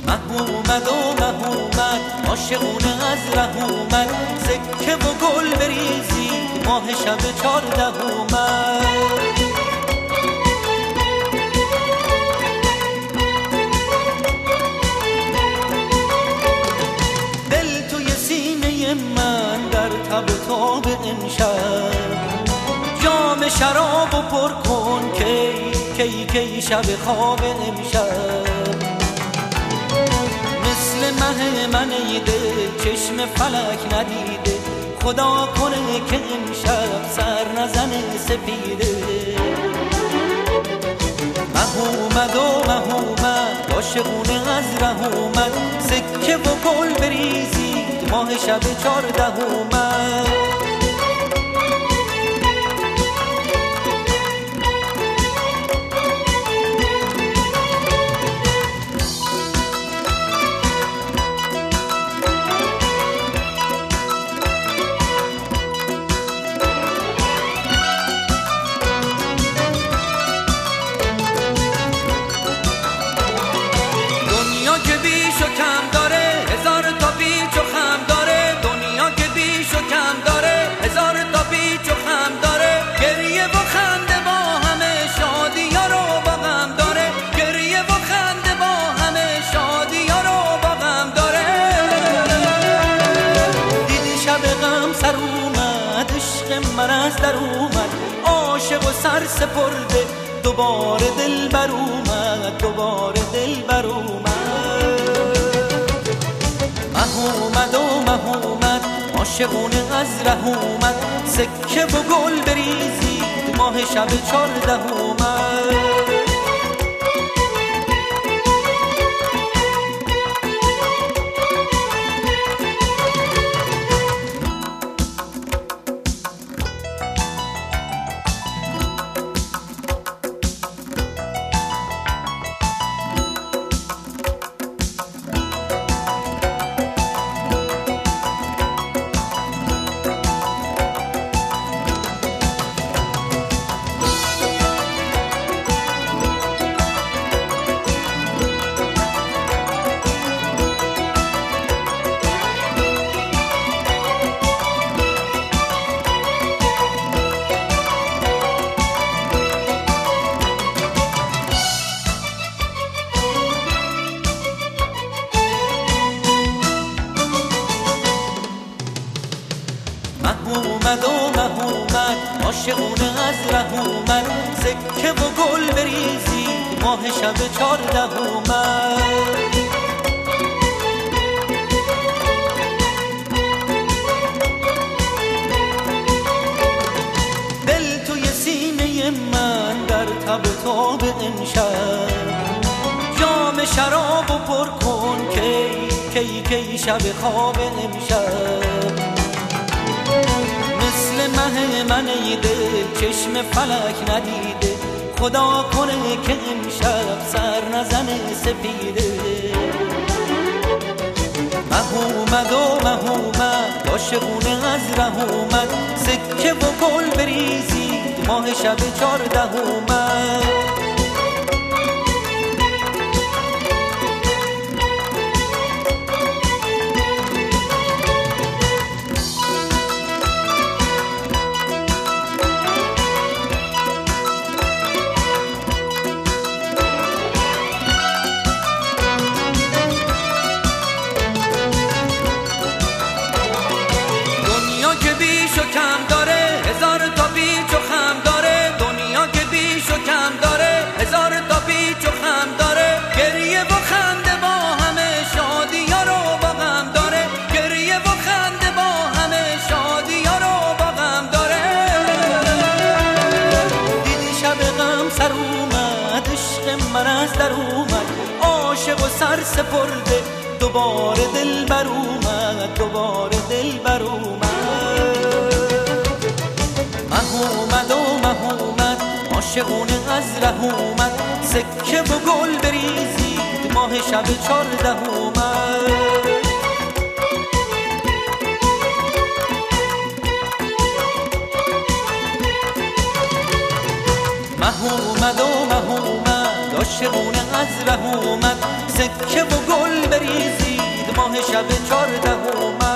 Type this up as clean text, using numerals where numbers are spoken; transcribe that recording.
مه اومد عاشقونه از ره اومد، سکه و گل بریزید ماه شب 14 اومد. دل توی سینه من در تب تاب امشب، جام شراب و پر کن کی شب خواب امشب. مثل مه من ای دل چشم فلک ندیده، خدا کنه که امشب سر نزنه سپیده. مه اومد عاشقونه از ره اومد، سکه و گل بریزید ماه شب 14 اومد. من از در اومد عاشق و سر سپرده، دوباره دلبر اومد مه اومد عاشقونه از ره اومد، سکه و گل بریزید ماه شب 14 اومد. مه اومد عاشقونه از ره اومد، سکه و گل بریزید ماه شب 14 اومد. دل توی سینه من در تب تاب امشب، جام شراب و پر کن کی شب خواب امشب. مثل مه من ای دل چشم فلک ندیده، خدا کنه که امشب سر نزنه سپیده. مه اومد عاشقونه از ره اومد، سکه و گل بریزید ماه شب 14 اومد. من از در اومد عاشق و سر سپرده، دوباره دلبر اومد مه اومد عاشقونه از ره اومد، سکه و گل بریزید ماه شب 14 اومد. مه اومد عاشقونه از ره اومد، سکه و گل بریزید ماه شب 14 اومد.